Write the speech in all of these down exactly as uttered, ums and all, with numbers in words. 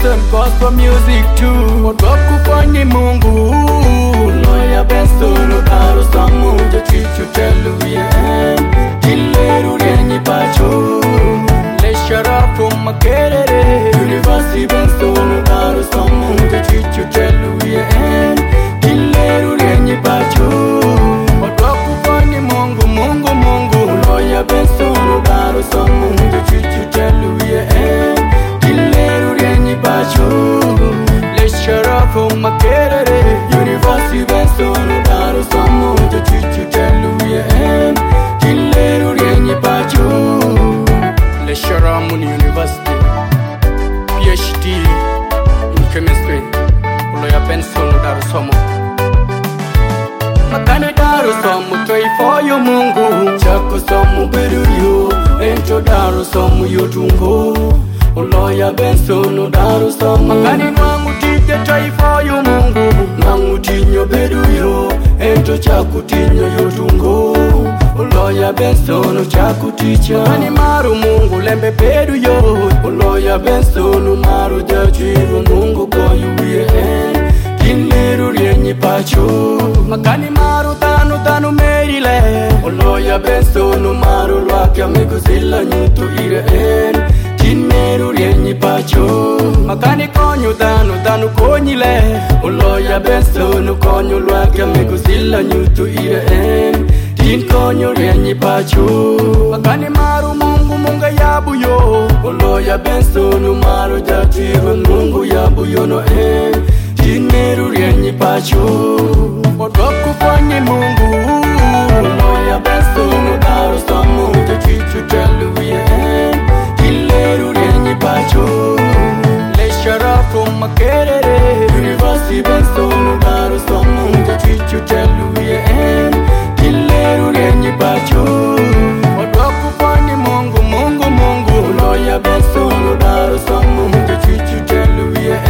Benson gospel music too. Wakufanye Mungu. Loya Benson Dar es Salaam je chichu teluye. Dileru renyi pacho. Le sharafu makerere. University Benson Dar es Salaam je chichu teluye. Dileru renyi pacho. Wakufanye Mungu Mungu Mungu. Loya Benson Dar es Salaam je chichu teluye. Dileru renyi pacho. Le sharafu makerere. University Benson Dar es Salaam je chichu teluye. Dileru renyi pacho. Le sharafu University P H D in chemistry. Loya Benson Dar es Salaam. Makane Dar es Salaam toi for you Mungu. Chako somu beru yo. Ento Dar es Salaam yo tungo. Loya Benson Dar es Salaam. Makane mwangu tije toi for you Mungu. Mwangu tinyo beru yo. Ento chako tinyo yo tungo. Loya Benson chako ticha. Mani maru Mungu lembe beru yo. Loya Benson maru jachiru Mungu koyu ye. Dileru renyi pacho. Makani maru tanu tanu meile. Loya Benson maru lwake ameguzila nyutu ire en. Dileru renyi pacho. Makani konyu tanu tanu konyile. Loya Benson konyu lwake ameguzila nyutu ire en. Din konyu renyi pacho. Makani maru Mungu munga yabu yo. Loya Benson maru jatiru Mungu yabu yo no en. Dineru renyi pacho. Wakufanye Mungu. Loya Benson Dar es Salaam je chichu teluye. Dileru renyi pacho. Le sharafu makerere. University Benson Dar es Salaam je chichu teluye. Dileru renyi pacho. Wakufanye Mungu Mungu Mungu. Loya Benson Dar es Salaam je chichu teluye.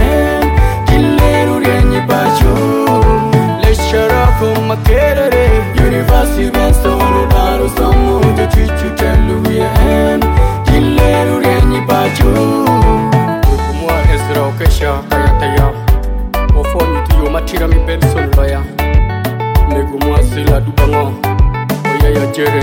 Dileru renyi pacho. Le sharafu makerere. University Benson Dar es Salaam je chichu teluye. Dileru renyi pacho. Kumwa Ezra Okesha kayataya. Ofonyi tuyo matira mi Benson Loya. Megumwa sila dubango. Oya ya jere.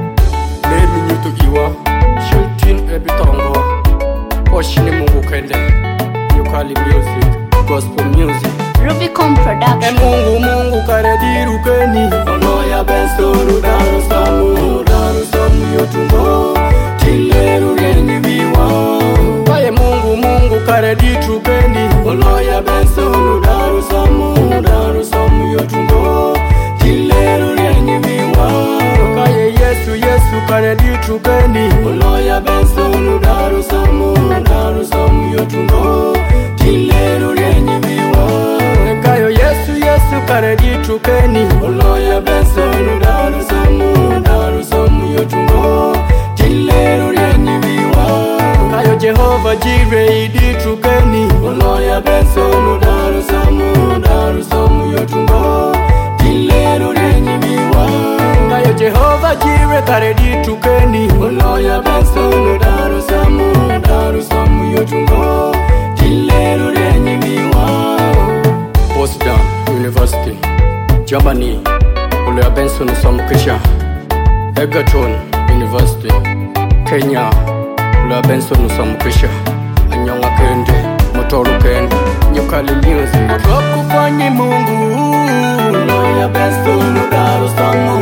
Lemi nyutu iwa. Shultin ebitongo. Oshini Mungu kende. Nyukali music. Gospel music. Rubicon Production. E Mungu Mungu karediru keni. Loya Benson Dar es Salaam. Dar es Salaam yotungo. Dileru renyi viwa. Baye Mungu Mungu karediru keni. Loya Benson Dar es Salaam. Dar es Salaam yotungo. Dileru renyi viwa. Kaye Yesu Yesu karediru keni. Loya Benson Dar es Salaam. Dar es Salaam yotungo. Dileru renyi viwa. Kayo Yesu Yesu karediru keni. Loya Benson Dar es Salaam. Dar es Salaam yotungo. Dileru renyi viwa. Kayo Jehova Jireh idiru keni. Loya Benson Dar es Salaam. Dar es Salaam yotungo. Dileru renyi viwa. Kayo Jehova Jireh karediru keni. Loya Benson Dar es Salaam. Dar es Salaam yotungo. Dileru renyi viwa. Potsdam University, Germany. Loya Benson Samukisha. Egerton University, Kenya. Loya Benson Samukisha. Anyonga kende, motoru kende. Nyukali music. Wakufanye Mungu. Loya Benson Dar es Salaam.